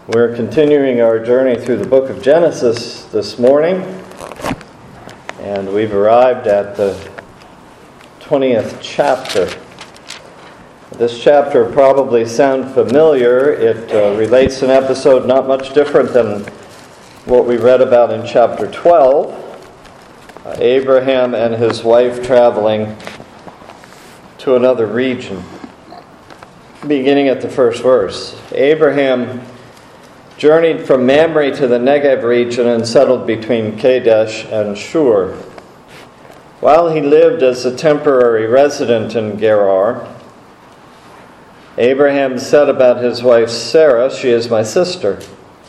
We're continuing our journey through the book of Genesis this morning, and we've arrived at the 20th chapter. This chapter will probably sound familiar. It relates an episode not much different than what we read about in chapter 12, Abraham and his wife traveling to another region. Beginning at the first verse, Abraham journeyed from Mamre to the Negev region and settled between Kadesh and Shur. While he lived as a temporary resident in Gerar, Abraham said about his wife Sarah, "She is my sister."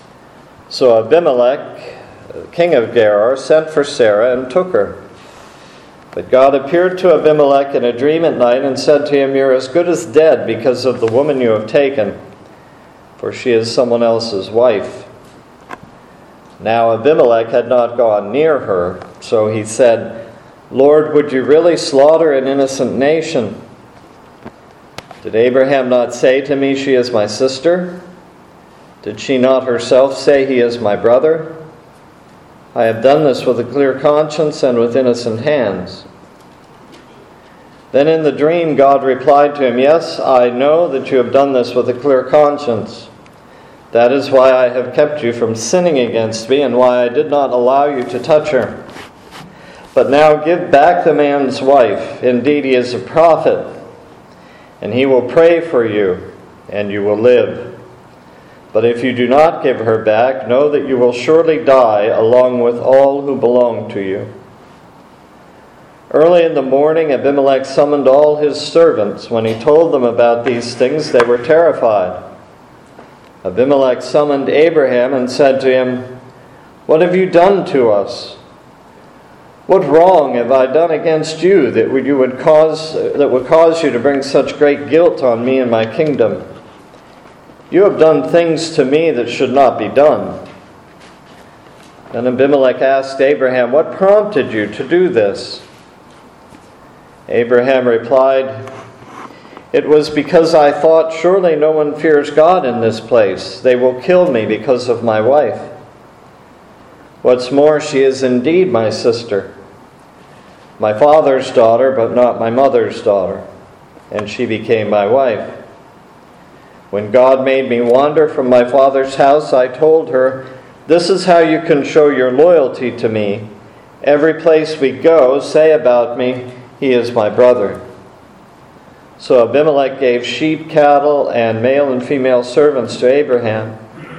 So Abimelech, king of Gerar, sent for Sarah and took her. But God appeared to Abimelech in a dream at night and said to him, "You're as good as dead because of the woman you have taken, for she is someone else's wife." Now Abimelech had not gone near her, so he said, "Lord, would you really slaughter an innocent nation? Did Abraham not say to me, 'She is my sister'? Did she not herself say, 'He is my brother'? I have done this with a clear conscience and with innocent hands." Then in the dream God replied to him, "Yes, I know that you have done this with a clear conscience. That is why I have kept you from sinning against me and why I did not allow you to touch her. But now give back the man's wife. Indeed, he is a prophet, and he will pray for you, and you will live. But if you do not give her back, know that you will surely die along with all who belong to you." Early in the morning, Abimelech summoned all his servants. When he told them about these things, they were terrified. Abimelech summoned Abraham and said to him, "What have you done to us? What wrong have I done against you that would cause you to bring such great guilt on me and my kingdom? You have done things to me that should not be done." Then Abimelech asked Abraham, "What prompted you to do this?" Abraham replied, "It was because I thought, surely no one fears God in this place. They will kill me because of my wife. What's more, she is indeed my sister, my father's daughter, but not my mother's daughter, and she became my wife. When God made me wander from my father's house, I told her, 'This is how you can show your loyalty to me. Every place we go, say about me, he is my brother.' So Abimelech gave sheep, cattle, and male and female servants to Abraham.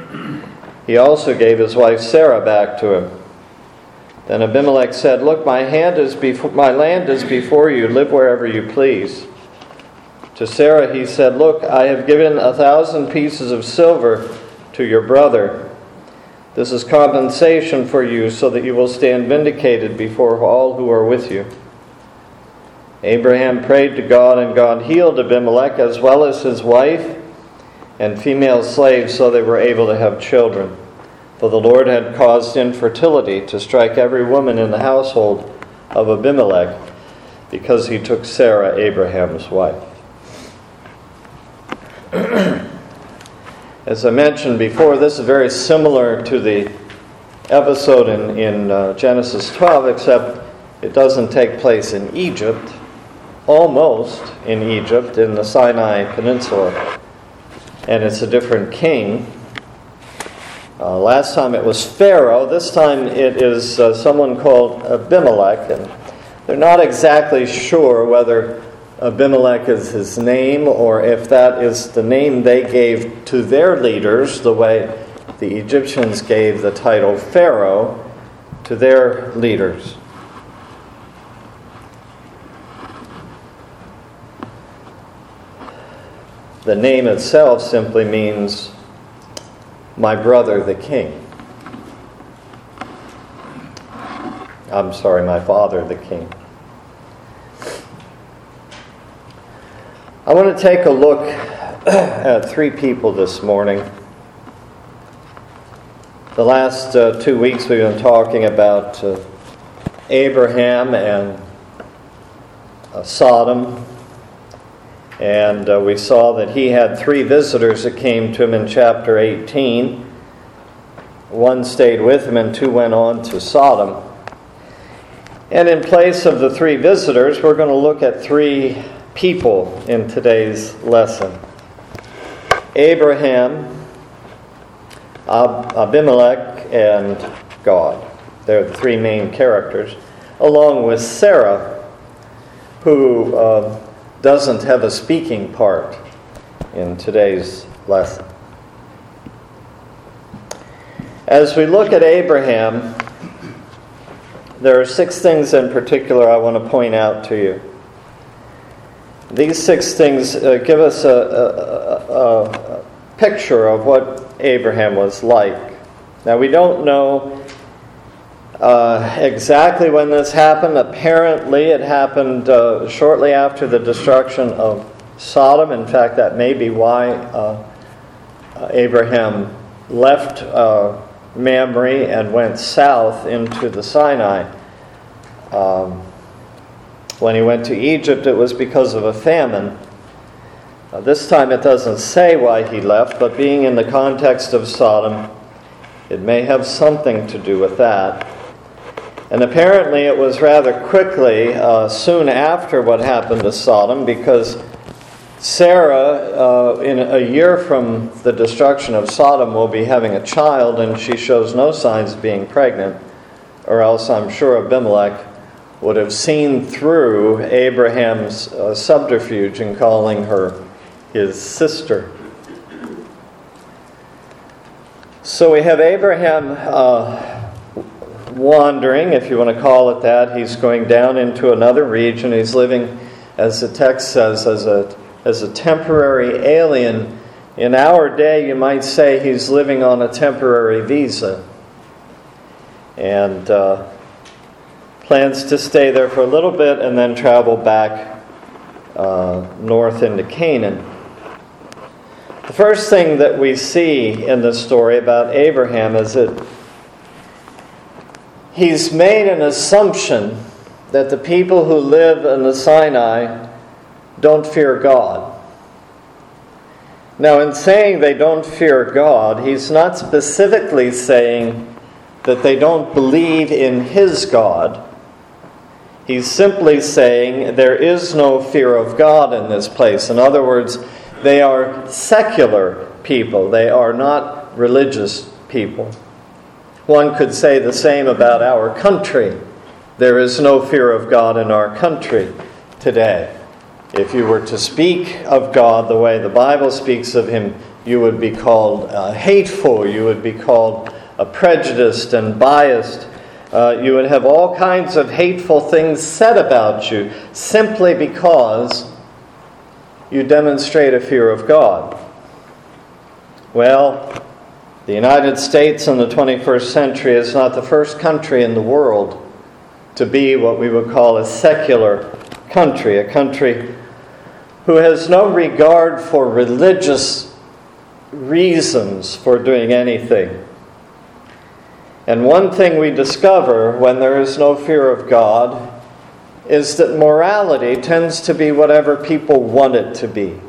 He also gave his wife Sarah back to him. Then Abimelech said, 'Look, my land is before you. Live wherever you please.' To Sarah he said, 'Look, I have given 1,000 pieces of silver to your brother. This is compensation for you so that you will stand vindicated before all who are with you.' Abraham prayed to God, and God healed Abimelech as well as his wife and female slaves, so they were able to have children. For the Lord had caused infertility to strike every woman in the household of Abimelech, because he took Sarah, Abraham's wife." As I mentioned before, this is very similar to the episode in Genesis 12, except it doesn't take place in Egypt, almost in Egypt, in the Sinai Peninsula, and it's a different king. Last time it was Pharaoh. This time it is someone called Abimelech, and they're not exactly sure whether Abimelech is his name or if that is the name they gave to their leaders, the way the Egyptians gave the title Pharaoh to their leaders. The name itself simply means "my brother the king." My father the king. I want to take a look at three people this morning. The last 2 weeks we've been talking about Abraham and Sodom. And we saw that he had three visitors that came to him in chapter 18. One stayed with him and 2 went on to Sodom. And in place of the 3 visitors, we're going to look at 3 people in today's lesson. Abraham, Abimelech, and God. They're the 3 main characters, along with Sarah, who doesn't have a speaking part in today's lesson. As we look at Abraham, there are 6 things in particular I want to point out to you. These 6 things give us a picture of what Abraham was like. Now, we don't know exactly when this happened. Apparently, it happened shortly after the destruction of Sodom. In fact, that may be why Abraham left Mamre and went south into the Sinai. When he went to Egypt, it was because of a famine. This time it doesn't say why he left, but being in the context of Sodom, it may have something to do with that. And apparently it was rather quickly, soon after what happened to Sodom, because Sarah, in a year from the destruction of Sodom, will be having a child, and she shows no signs of being pregnant, or else I'm sure Abimelech would have seen through Abraham's subterfuge in calling her his sister. So we have Abraham wandering, if you want to call it that. He's going down into another region. He's living, as the text says, as a temporary alien. In our day, you might say he's living on a temporary visa. And plans to stay there for a little bit and then travel back north into Canaan. The first thing that we see in the story about Abraham is that he's made an assumption that the people who live in the Sinai don't fear God. Now, in saying they don't fear God, he's not specifically saying that they don't believe in his God. He's simply saying there is no fear of God in this place. In other words, they are secular people. They are not religious people. One could say the same about our country. There is no fear of God in our country today. If you were to speak of God the way the Bible speaks of him, you would be called hateful. You would be called prejudiced and biased. You would have all kinds of hateful things said about you simply because you demonstrate a fear of God. Well, the United States in the 21st century is not the first country in the world to be what we would call a secular country, a country who has no regard for religious reasons for doing anything. And one thing we discover when there is no fear of God is that morality tends to be whatever people want it to be.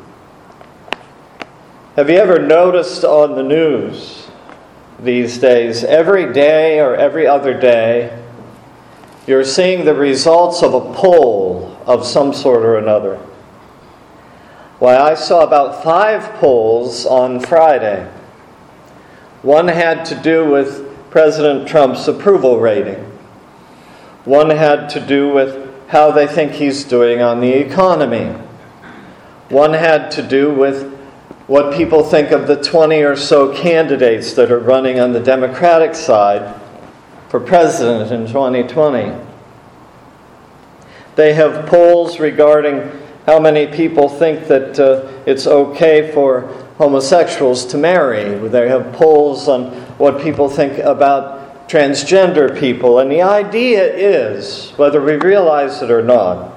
Have you ever noticed on the news these days, every day or every other day, you're seeing the results of a poll of some sort or another? Why, I saw about 5 polls on Friday. One had to do with President Trump's approval rating. One had to do with how they think he's doing on the economy. One had to do with what people think of the 20 or so candidates that are running on the Democratic side for president in 2020. They have polls regarding how many people think that it's okay for homosexuals to marry. They have polls on what people think about transgender people. And the idea is, whether we realize it or not,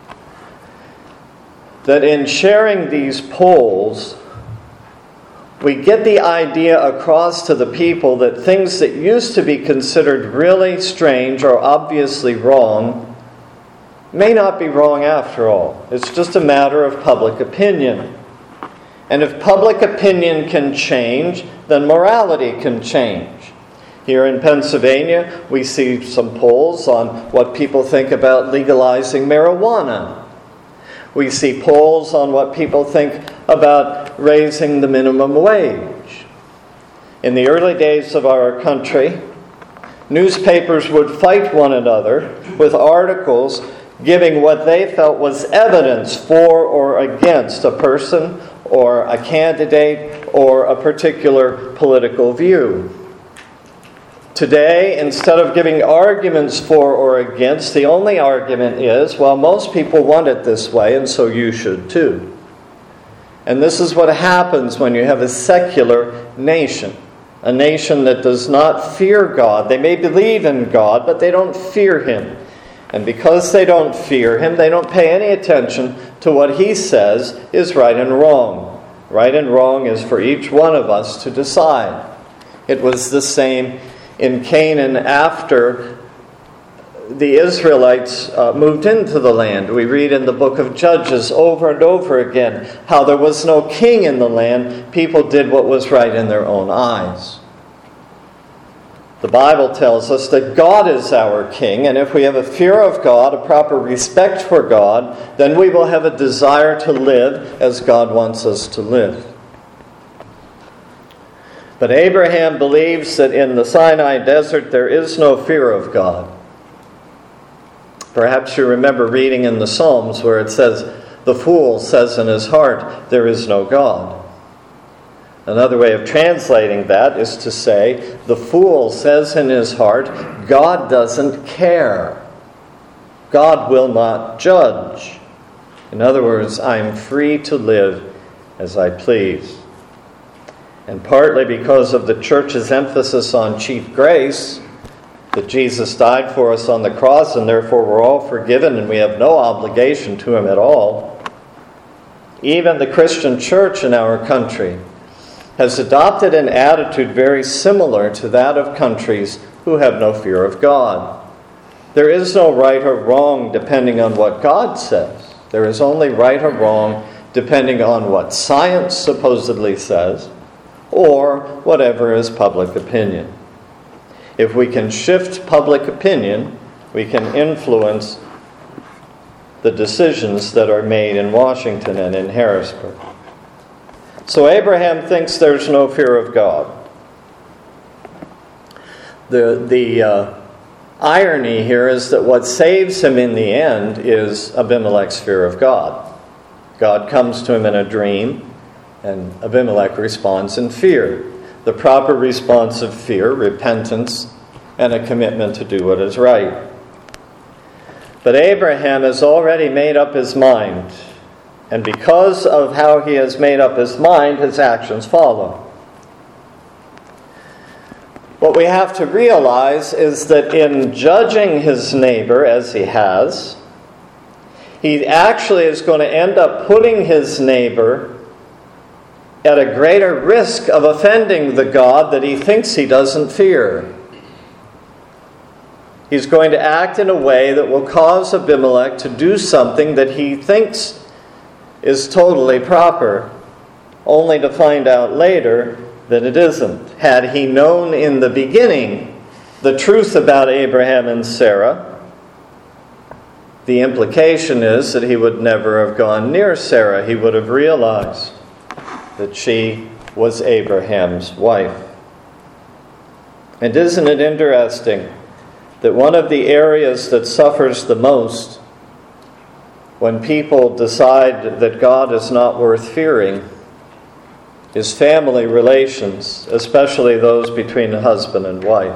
that in sharing these polls, we get the idea across to the people that things that used to be considered really strange or obviously wrong may not be wrong after all. It's just a matter of public opinion. And if public opinion can change, then morality can change. Here in Pennsylvania, we see some polls on what people think about legalizing marijuana. We see polls on what people think about raising the minimum wage. In the early days of our country, newspapers would fight one another with articles giving what they felt was evidence for or against a person or a candidate or a particular political view. Today, instead of giving arguments for or against, the only argument is, well, most people want it this way, and so you should too. And this is what happens when you have a secular nation, a nation that does not fear God. They may believe in God, but they don't fear Him. And because they don't fear Him, they don't pay any attention to what He says is right and wrong. Right and wrong is for each one of us to decide. It was the same in Canaan after the Israelites moved into the land. We read in the book of Judges over and over again how there was no king in the land. People did what was right in their own eyes. The Bible tells us that God is our king, and if we have a fear of God, a proper respect for God, then we will have a desire to live as God wants us to live. But Abraham believes that in the Sinai desert there is no fear of God. Perhaps you remember reading in the Psalms where it says, "The fool says in his heart, there is no God." Another way of translating that is to say, the fool says in his heart, God doesn't care. God will not judge. In other words, I am free to live as I please. And partly because of the church's emphasis on cheap grace, that Jesus died for us on the cross and therefore we're all forgiven and we have no obligation to Him at all, even the Christian church in our country has adopted an attitude very similar to that of countries who have no fear of God. There is no right or wrong depending on what God says. There is only right or wrong depending on what science supposedly says, or whatever is public opinion. If we can shift public opinion, we can influence the decisions that are made in Washington and in Harrisburg. So Abraham thinks there's no fear of God. The irony here is that what saves him in the end is Abimelech's fear of God. God comes to him in a dream, and Abimelech responds in fear. The proper response of fear, repentance, and a commitment to do what is right. But Abraham has already made up his mind. And because of how he has made up his mind, his actions follow. What we have to realize is that in judging his neighbor as he has, he actually is going to end up putting his neighbor at a greater risk of offending the God that he thinks he doesn't fear. He's going to act in a way that will cause Abimelech to do something that he thinks is totally proper, only to find out later that it isn't. Had he known in the beginning the truth about Abraham and Sarah, the implication is that he would never have gone near Sarah. He would have realized that she was Abraham's wife. And isn't it interesting that one of the areas that suffers the most when people decide that God is not worth fearing is family relations, especially those between husband and wife.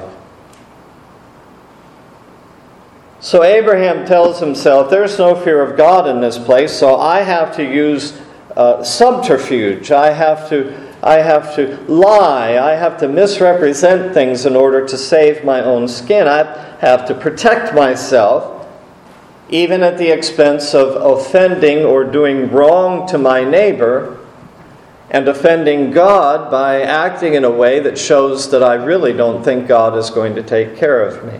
So Abraham tells himself, there's no fear of God in this place, so I have to use subterfuge. I have to lie. I have to misrepresent things in order to save my own skin. I have to protect myself, even at the expense of offending or doing wrong to my neighbor, and offending God by acting in a way that shows that I really don't think God is going to take care of me.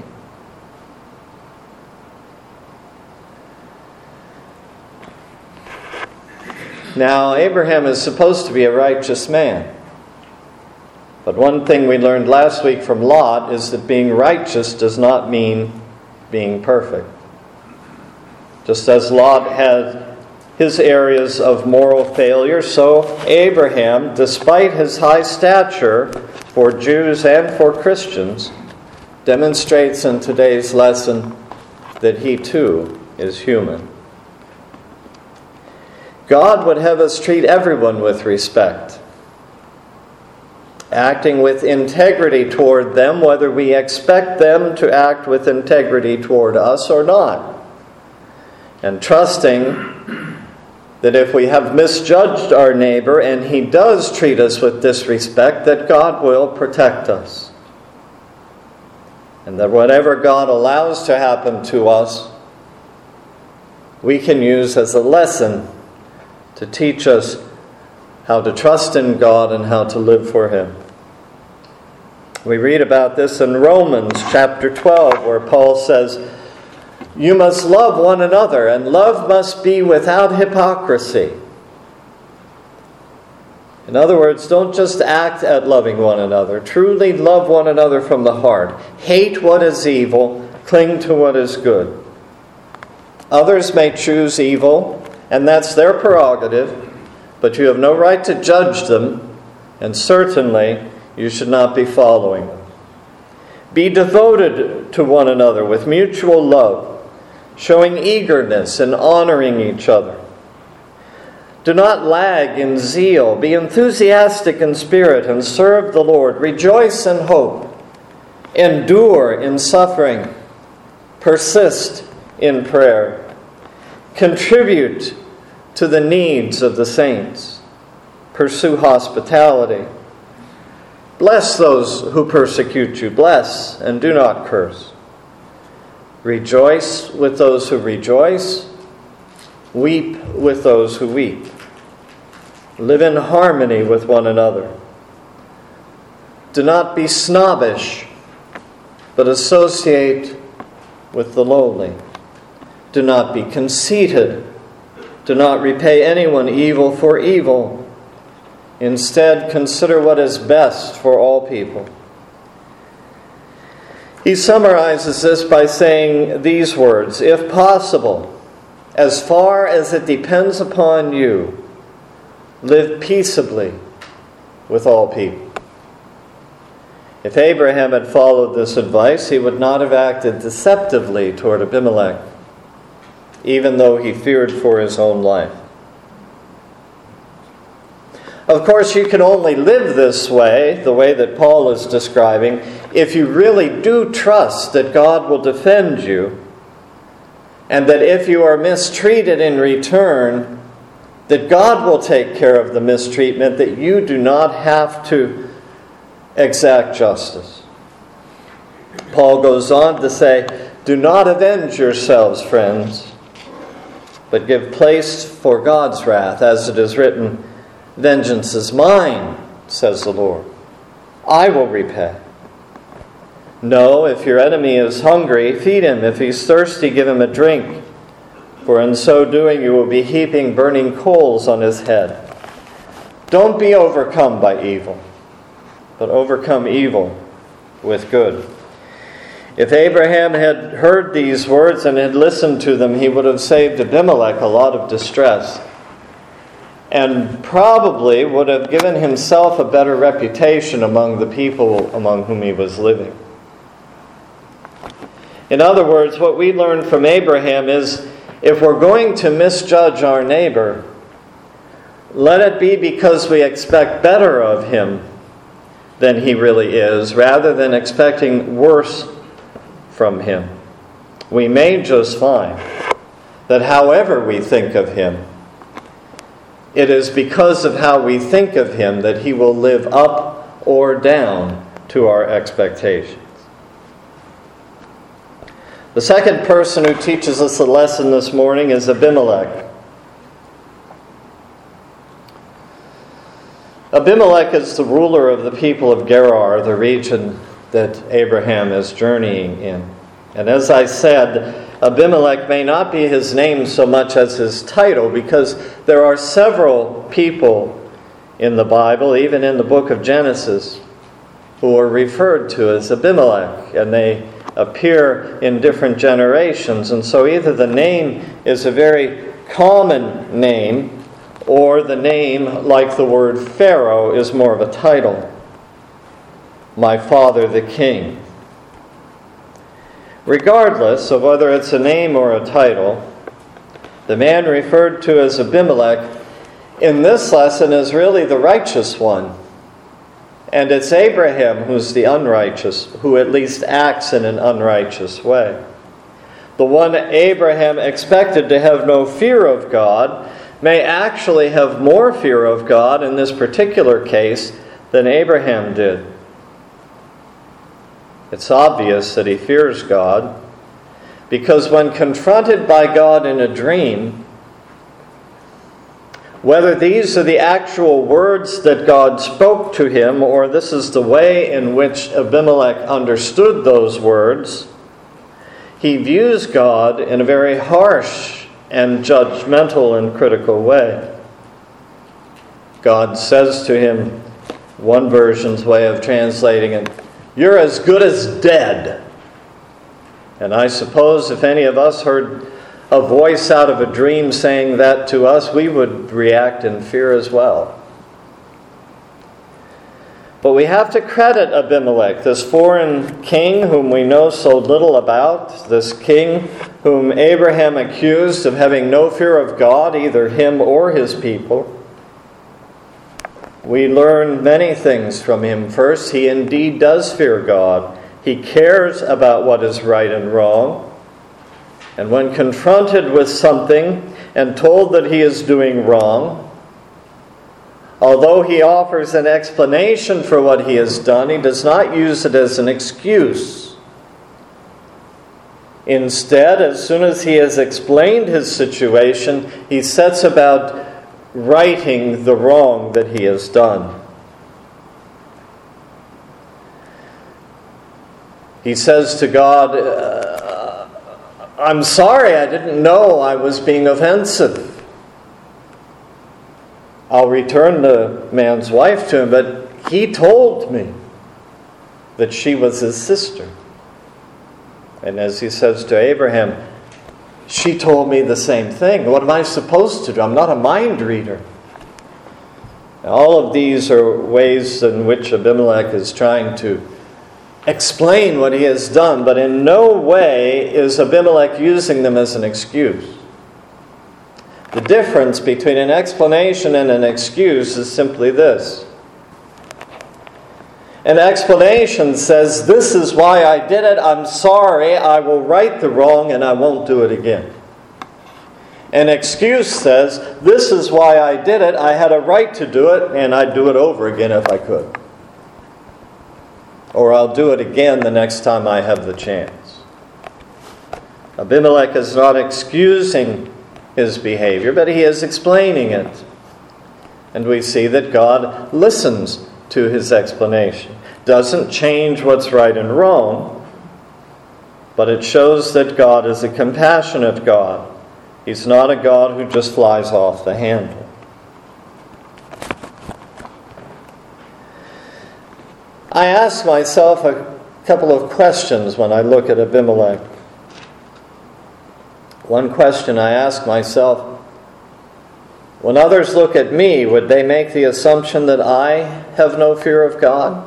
Now, Abraham is supposed to be a righteous man. But one thing we learned last week from Lot is that being righteous does not mean being perfect. Just as Lot had his areas of moral failure, so Abraham, despite his high stature for Jews and for Christians, demonstrates in today's lesson that he too is human. God would have us treat everyone with respect, acting with integrity toward them, whether we expect them to act with integrity toward us or not, and trusting that if we have misjudged our neighbor and he does treat us with disrespect, that God will protect us. And that whatever God allows to happen to us, we can use as a lesson to teach us how to trust in God and how to live for Him. We read about this in Romans chapter 12, where Paul says, "You must love one another, and love must be without hypocrisy." In other words, don't just act at loving one another. Truly love one another from the heart. Hate what is evil, cling to what is good. Others may choose evil, and that's their prerogative, but you have no right to judge them, and certainly you should not be following them. Be devoted to one another with mutual love, showing eagerness and honoring each other. Do not lag in zeal. Be enthusiastic in spirit and serve the Lord. Rejoice in hope. Endure in suffering. Persist in prayer. Contribute to the needs of the saints. Pursue hospitality. Bless those who persecute you. Bless and do not curse. Rejoice with those who rejoice. Weep with those who weep. Live in harmony with one another. Do not be snobbish, but associate with the lowly. Do not be conceited. Do not repay anyone evil for evil. Instead, consider what is best for all people. He summarizes this by saying these words: "If possible, as far as it depends upon you, live peaceably with all people." If Abraham had followed this advice, he would not have acted deceptively toward Abimelech, even though he feared for his own life. Of course, you can only live this way, the way that Paul is describing, if you really do trust that God will defend you, and that if you are mistreated in return, that God will take care of the mistreatment, that you do not have to exact justice. Paul goes on to say, "Do not avenge yourselves, friends, but give place for God's wrath, as it is written, 'Vengeance is mine, says the Lord. I will repay.' No, if your enemy is hungry, feed him. If he's thirsty, give him a drink. For in so doing, you will be heaping burning coals on his head. Don't be overcome by evil, but overcome evil with good." If Abraham had heard these words and had listened to them, he would have saved Abimelech a lot of distress, and probably would have given himself a better reputation among the people among whom he was living. In other words, what we learn from Abraham is, if we're going to misjudge our neighbor, let it be because we expect better of him than he really is, rather than expecting worse from him. We may just find that however we think of him, it is because of how we think of him that he will live up or down to our expectations. The second person who teaches us a lesson this morning is Abimelech. Abimelech is the ruler of the people of Gerar, the region that Abraham is journeying in. And as I said, Abimelech may not be his name so much as his title, because there are several people in the Bible, even in the book of Genesis, who are referred to as Abimelech, and they appear in different generations. And so either the name is a very common name, or the name, like the word Pharaoh, is more of a title. My father the king. Regardless of whether it's a name or a title, the man referred to as Abimelech in this lesson is really the righteous one. And it's Abraham who's the unrighteous, who at least acts in an unrighteous way. The one Abraham expected to have no fear of God may actually have more fear of God in this particular case than Abraham did. It's obvious that he fears God because when confronted by God in a dream, whether these are the actual words that God spoke to him, or this is the way in which Abimelech understood those words, he views God in a very harsh and judgmental and critical way. God says to him, one version's way of translating it, "You're as good as dead." And I suppose if any of us heard a voice out of a dream saying that to us, we would react in fear as well. But we have to credit Abimelech, this foreign king whom we know so little about, this king whom Abraham accused of having no fear of God, either him or his people. We learn many things from him. First, he indeed does fear God. He cares about what is right and wrong. And when confronted with something and told that he is doing wrong, although he offers an explanation for what he has done, he does not use it as an excuse. Instead, as soon as he has explained his situation, he sets about righting the wrong that he has done. He says to God, "I'm sorry, I didn't know I was being offensive. I'll return the man's wife to him, but he told me that she was his sister." And as he says to Abraham, "She told me the same thing. What am I supposed to do? I'm not a mind reader." All of these are ways in which Abimelech is trying to explain what he has done, but in no way is Abimelech using them as an excuse. The difference between an explanation and an excuse is simply this. An explanation says, "This is why I did it. I'm sorry. I will right the wrong and I won't do it again." An excuse says, "This is why I did it. I had a right to do it and I'd do it over again if I could. Or I'll do it again the next time I have the chance." Abimelech is not excusing his behavior, but he is explaining it. And we see that God listens to his explanation. Doesn't change what's right and wrong, but it shows that God is a compassionate God. He's not a God who just flies off the handle. I ask myself a couple of questions when I look at Abimelech. One question I ask myself, when others look at me, would they make the assumption that I have no fear of God?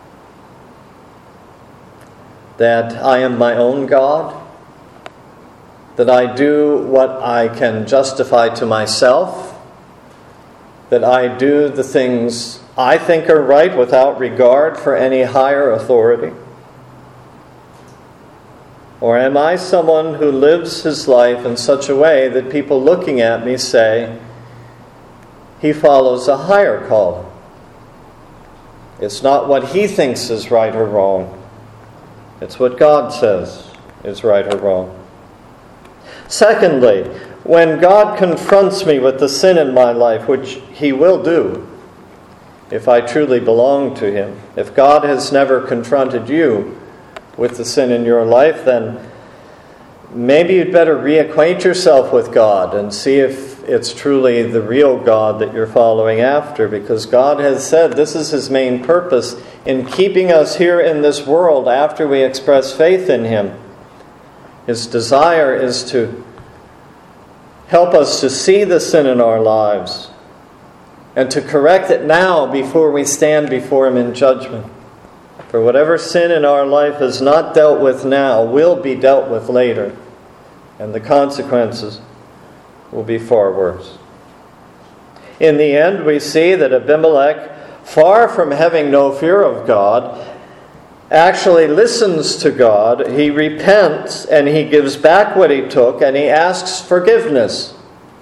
That I am my own God? That I do what I can justify to myself? That I do the things I think are right without regard for any higher authority? Or am I someone who lives his life in such a way that people looking at me say, he follows a higher calling? It's not what he thinks is right or wrong. It's what God says is right or wrong. Secondly, when God confronts me with the sin in my life, which he will do, if I truly belong to him. If God has never confronted you with the sin in your life, then maybe you'd better reacquaint yourself with God and see if if it's truly the real God that you're following after, because God has said this is His main purpose in keeping us here in this world after we express faith in Him. His desire is to help us to see the sin in our lives and to correct it now before we stand before Him in judgment. For whatever sin in our life is not dealt with now will be dealt with later, and the consequences will be far worse. In the end, we see that Abimelech, far from having no fear of God, actually listens to God. He repents and he gives back what he took, and he asks forgiveness,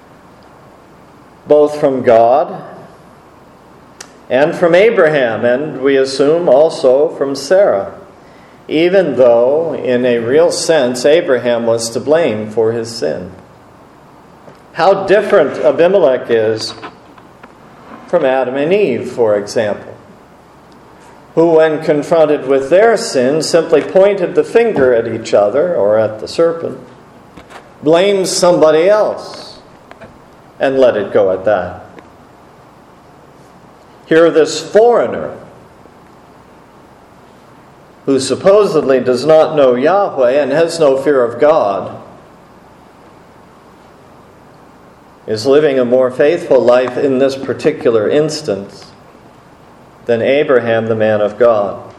both from God and from Abraham, and we assume also from Sarah, even though in a real sense Abraham was to blame for his sin. How different Abimelech is from Adam and Eve, for example, who, when confronted with their sin, simply pointed the finger at each other or at the serpent, blamed somebody else, and let it go at that. Here, this foreigner, who supposedly does not know Yahweh and has no fear of God, is living a more faithful life in this particular instance than Abraham, the man of God.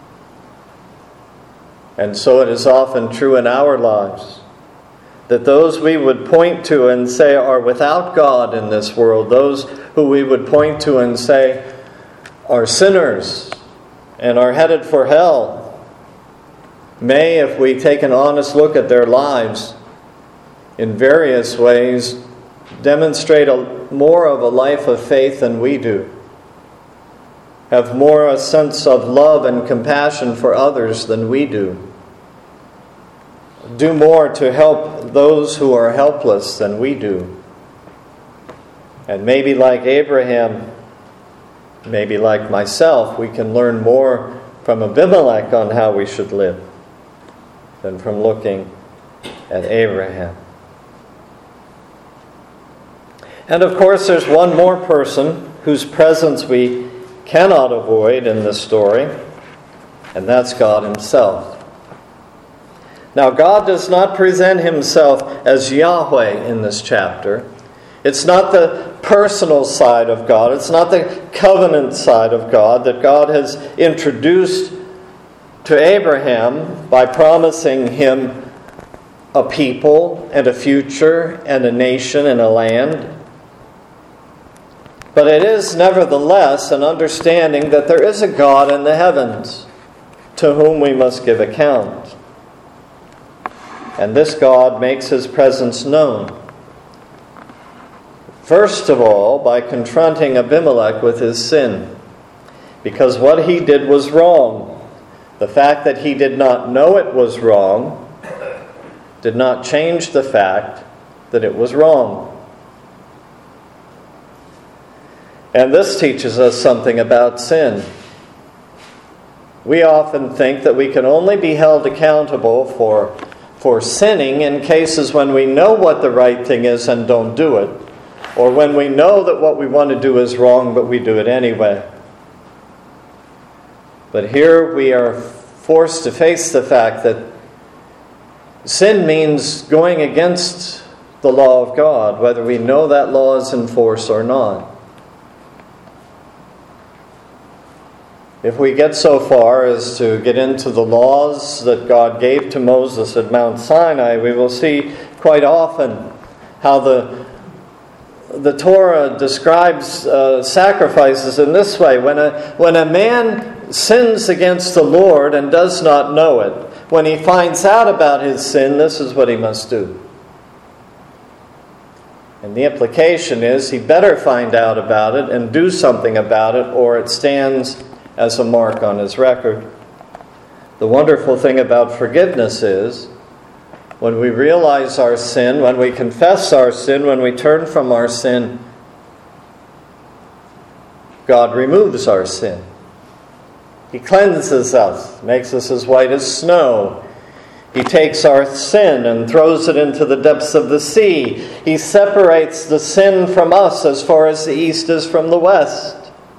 And so it is often true in our lives that those we would point to and say are without God in this world, those who we would point to and say are sinners and are headed for hell, may, if we take an honest look at their lives, in various ways demonstrate more of a life of faith than we do, have more a sense of love and compassion for others than we do more to help those who are helpless than we do. And maybe like Abraham, maybe like myself, we can learn more from Abimelech on how we should live than from looking at Abraham. And of course, there's one more person whose presence we cannot avoid in this story, and that's God Himself. Now, God does not present Himself as Yahweh in this chapter. It's not the personal side of God. It's not the covenant side of God that God has introduced to Abraham by promising him a people and a future and a nation and a land. But it is nevertheless an understanding that there is a God in the heavens to whom we must give account. And this God makes His presence known. First of all, by confronting Abimelech with his sin. Because what he did was wrong. The fact that he did not know it was wrong did not change the fact that it was wrong. And this teaches us something about sin. We often think that we can only be held accountable for sinning in cases when we know what the right thing is and don't do it, or when we know that what we want to do is wrong but we do it anyway. But here we are forced to face the fact that sin means going against the law of God, whether we know that law is in force or not. If we get so far as to get into the laws that God gave to Moses at Mount Sinai, we will see quite often how the Torah describes sacrifices in this way. When a man sins against the Lord and does not know it, when he finds out about his sin, this is what he must do. And the implication is he better find out about it and do something about it, or it stands as a mark on his record. The wonderful thing about forgiveness is when we realize our sin, when we confess our sin, when we turn from our sin, God removes our sin. He cleanses us, makes us as white as snow. He takes our sin and throws it into the depths of the sea. He separates the sin from us as far as the east is from the west.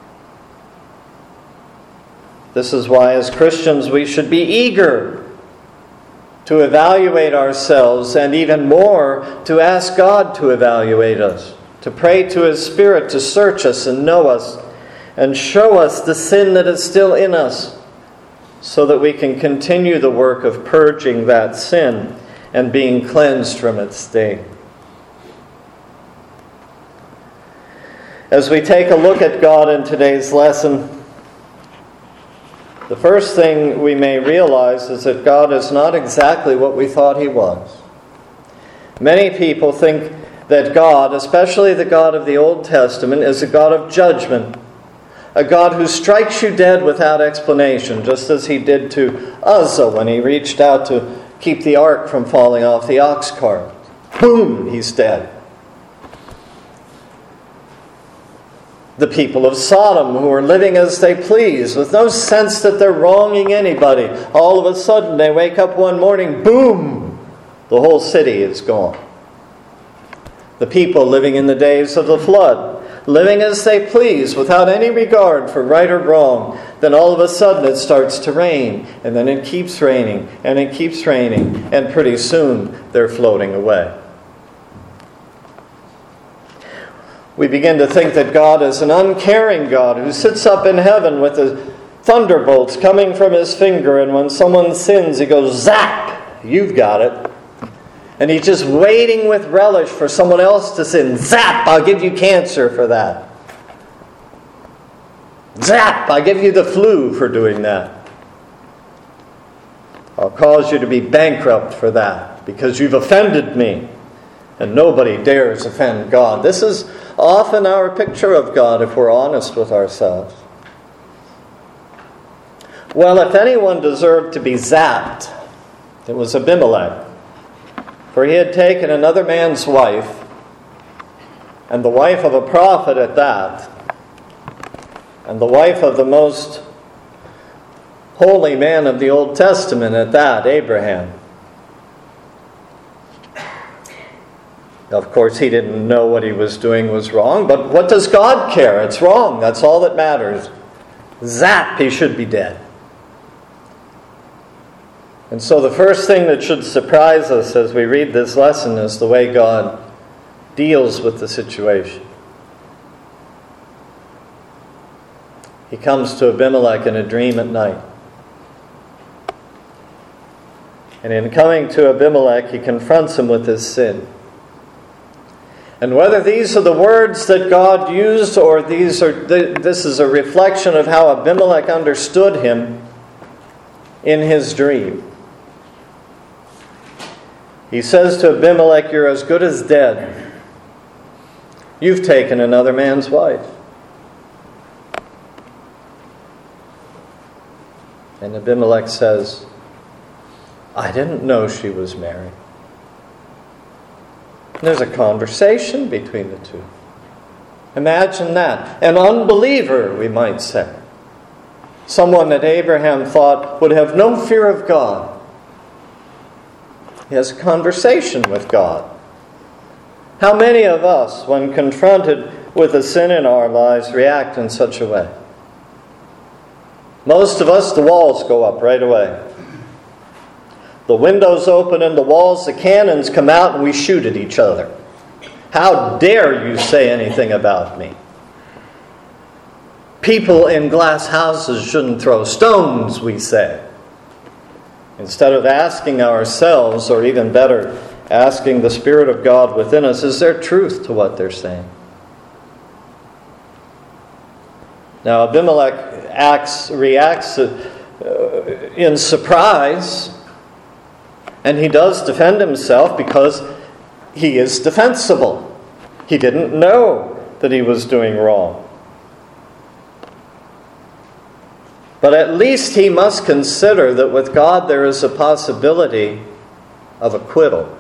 This is why, as Christians, we should be eager to evaluate ourselves, and even more, to ask God to evaluate us, to pray to His Spirit to search us and know us, and show us the sin that is still in us, so that we can continue the work of purging that sin and being cleansed from its stain. As we take a look at God in today's lesson, the first thing we may realize is that God is not exactly what we thought He was. Many people think that God, especially the God of the Old Testament, is a God of judgment. A God who strikes you dead without explanation, just as He did to Uzzah when he reached out to keep the ark from falling off the ox cart. Boom, he's dead. The people of Sodom, who are living as they please, with no sense that they're wronging anybody, all of a sudden they wake up one morning, boom, the whole city is gone. The people living in the days of the flood, living as they please without any regard for right or wrong, then all of a sudden it starts to rain, and then it keeps raining, and it keeps raining, and pretty soon they're floating away. We begin to think that God is an uncaring God who sits up in heaven with the thunderbolts coming from His finger, and when someone sins, He goes, zap, you've got it. And He's just waiting with relish for someone else to sin. Zap! I'll give you cancer for that. Zap! I'll give you the flu for doing that. I'll cause you to be bankrupt for that because you've offended me. And nobody dares offend God. This is often our picture of God if we're honest with ourselves. Well, if anyone deserved to be zapped, it was Abimelech. For he had taken another man's wife, and the wife of a prophet at that, and the wife of the most holy man of the Old Testament at that, Abraham. Of course, he didn't know what he was doing was wrong, but what does God care? It's wrong. That's all that matters. Zap, he should be dead. And so the first thing that should surprise us as we read this lesson is the way God deals with the situation. He comes to Abimelech in a dream at night. And in coming to Abimelech, he confronts him with his sin. And whether these are the words that God used or this is a reflection of how Abimelech understood him in his dream. He says to Abimelech, you're as good as dead. You've taken another man's wife. And Abimelech says, I didn't know she was married. There's a conversation between the two. Imagine that. An unbeliever, we might say. Someone that Abraham thought would have no fear of God. He has a conversation with God. How many of us, when confronted with a sin in our lives, react in such a way? Most of us, the walls go up right away. The windows open in the walls, the cannons come out, and we shoot at each other. How dare you say anything about me? People in glass houses shouldn't throw stones, we say. Instead of asking ourselves, or even better, asking the Spirit of God within us, is there truth to what they're saying? Now Abimelech reacts in surprise, and he does defend himself because he is defensible. He didn't know that he was doing wrong. But at least he must consider that with God there is a possibility of acquittal.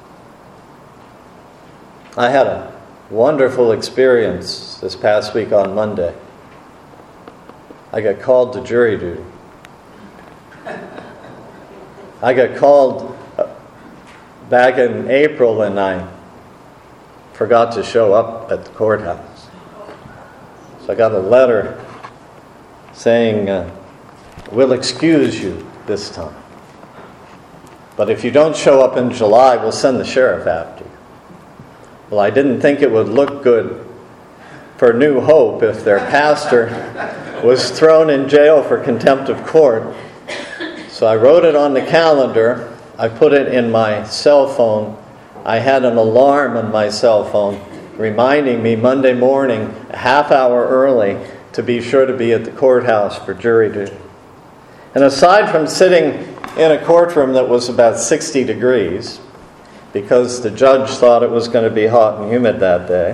I had a wonderful experience this past week on Monday. I got called to jury duty. I got called back in April and I forgot to show up at the courthouse. So I got a letter saying, we'll excuse you this time. But if you don't show up in July, we'll send the sheriff after you. Well, I didn't think it would look good for New Hope if their pastor was thrown in jail for contempt of court. So I wrote it on the calendar. I put it in my cell phone. I had an alarm on my cell phone reminding me Monday morning, a half hour early, to be sure to be at the courthouse for jury duty. And aside from sitting in a courtroom that was about 60 degrees, because the judge thought it was going to be hot and humid that day,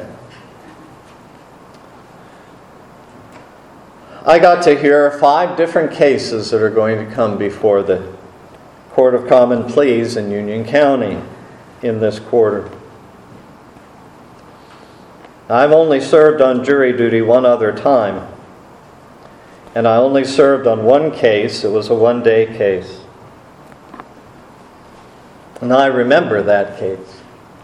I got to hear 5 different cases that are going to come before the Court of Common Pleas in Union County in this quarter. I've only served on jury duty one other time, and I only served on one case. It was a one-day case. And I remember that case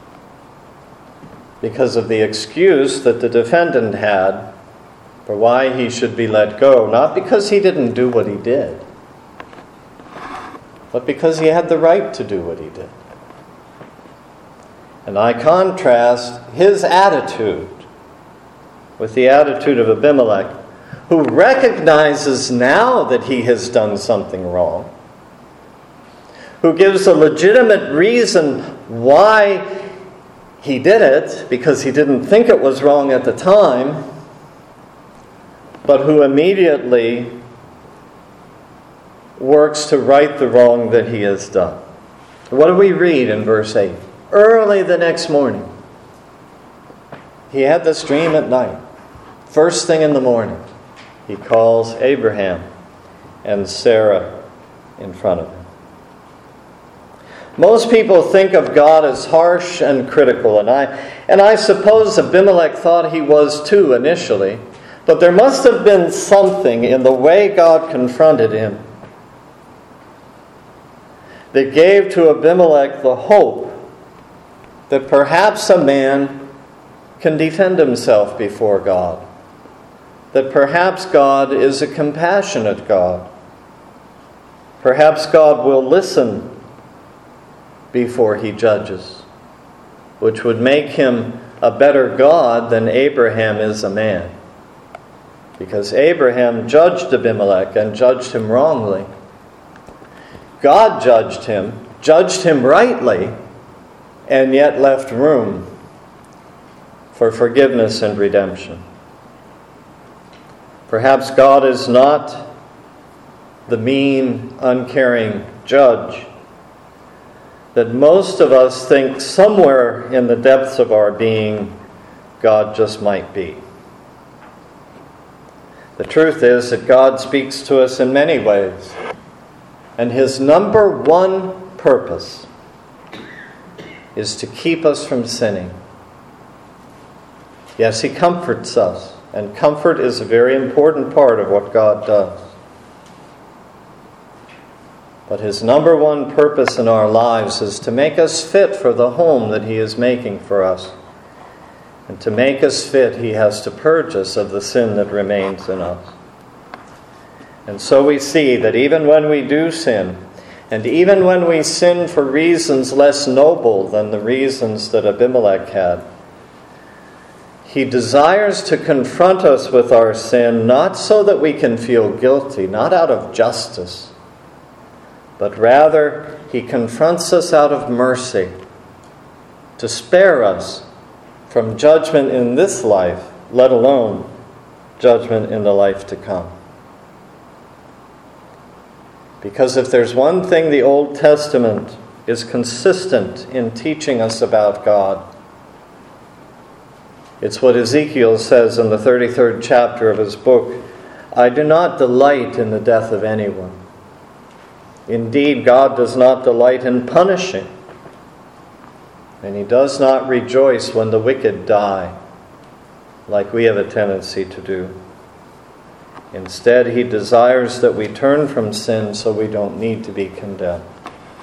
because of the excuse that the defendant had for why he should be let go, not because he didn't do what he did, but because he had the right to do what he did. And I contrast his attitude with the attitude of Abimelech, who recognizes now that he has done something wrong, who gives a legitimate reason why he did it, because he didn't think it was wrong at the time, but who immediately works to right the wrong that he has done. What do we read in verse 8? Early the next morning, he had this dream at night. First thing in the morning, he calls Abraham and Sarah in front of him. Most people think of God as harsh and critical, and I suppose Abimelech thought he was too initially, but there must have been something in the way God confronted him that gave to Abimelech the hope that perhaps a man can defend himself before God, that perhaps God is a compassionate God, perhaps God will listen before he judges, which would make him a better God than Abraham is a man. Because Abraham judged Abimelech and judged him wrongly. God judged him rightly, and yet left room for forgiveness and redemption. Perhaps God is not the mean, uncaring judge that most of us think somewhere in the depths of our being God just might be. The truth is that God speaks to us in many ways, and his number one purpose is to keep us from sinning. Yes, he comforts us, and comfort is a very important part of what God does. But his number one purpose in our lives is to make us fit for the home that he is making for us. And to make us fit, he has to purge us of the sin that remains in us. And so we see that even when we do sin, and even when we sin for reasons less noble than the reasons that Abimelech had, he desires to confront us with our sin, not so that we can feel guilty, not out of justice, but rather he confronts us out of mercy, to spare us from judgment in this life, let alone judgment in the life to come. Because if there's one thing the Old Testament is consistent in teaching us about God, it's what Ezekiel says in the 33rd chapter of his book, I do not delight in the death of anyone. Indeed, God does not delight in punishing, and he does not rejoice when the wicked die, like we have a tendency to do. Instead, he desires that we turn from sin so we don't need to be condemned.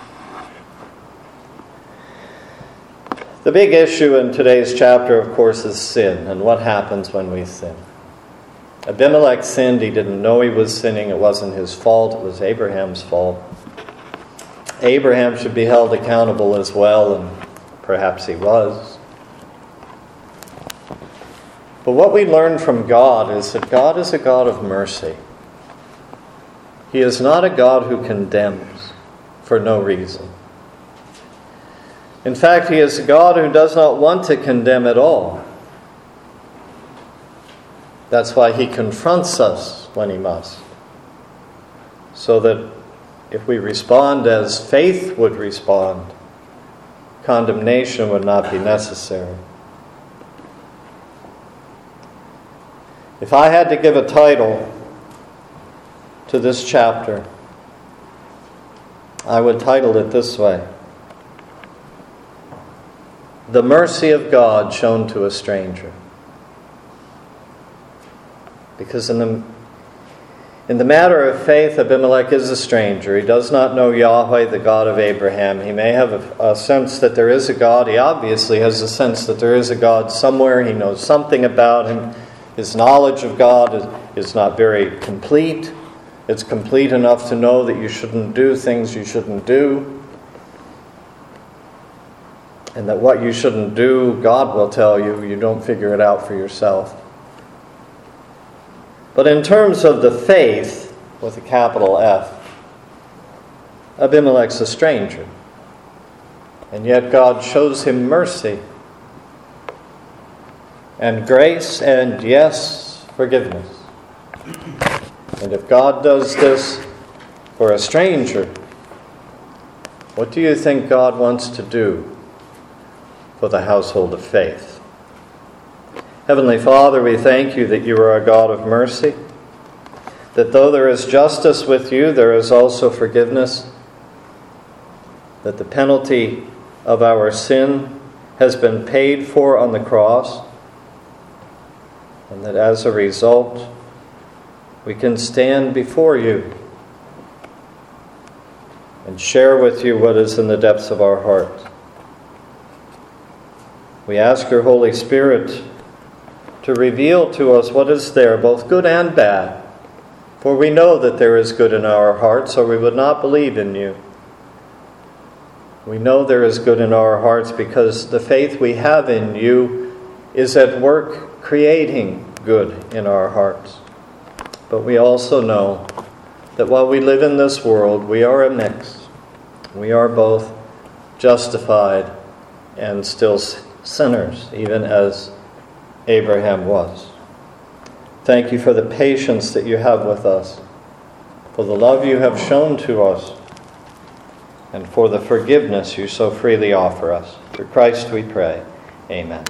The big issue in today's chapter, of course, is sin and what happens when we sin. Abimelech sinned. He didn't know he was sinning. It wasn't his fault. It was Abraham's fault. Abraham should be held accountable as well, and perhaps he was. But what we learn from God is that God is a God of mercy. He is not a God who condemns for no reason. In fact, He is a God who does not want to condemn at all. That's why He confronts us when He must. So that if we respond as faith would respond, condemnation would not be necessary. If I had to give a title to this chapter, I would title it this way: The Mercy of God Shown to a Stranger. Because in the matter of faith, Abimelech is a stranger. He does not know Yahweh, the God of Abraham. He may have a sense that there is a God. He obviously has a sense that there is a God somewhere. He knows something about Him. His knowledge of God is not very complete. It's complete enough to know that you shouldn't do things you shouldn't do. And that what you shouldn't do, God will tell you. You don't figure it out for yourself. But in terms of the faith, with a capital F, Abimelech's a stranger. And yet God shows him mercy and grace and, yes, forgiveness. And if God does this for a stranger, what do you think God wants to do for the household of faith? Heavenly Father, we thank You that You are a God of mercy, that though there is justice with You, there is also forgiveness, that the penalty of our sin has been paid for on the cross, and that as a result, we can stand before You and share with You what is in the depths of our hearts. We ask Your Holy Spirit to reveal to us what is there, both good and bad. For we know that there is good in our hearts, or we would not believe in You. We know there is good in our hearts because the faith we have in You is at work creating good in our hearts. But we also know that while we live in this world, we are a mix. We are both justified and still sinners, even as Abraham was. Thank You for the patience that You have with us, for the love You have shown to us, and for the forgiveness You so freely offer us. Through Christ we pray. Amen.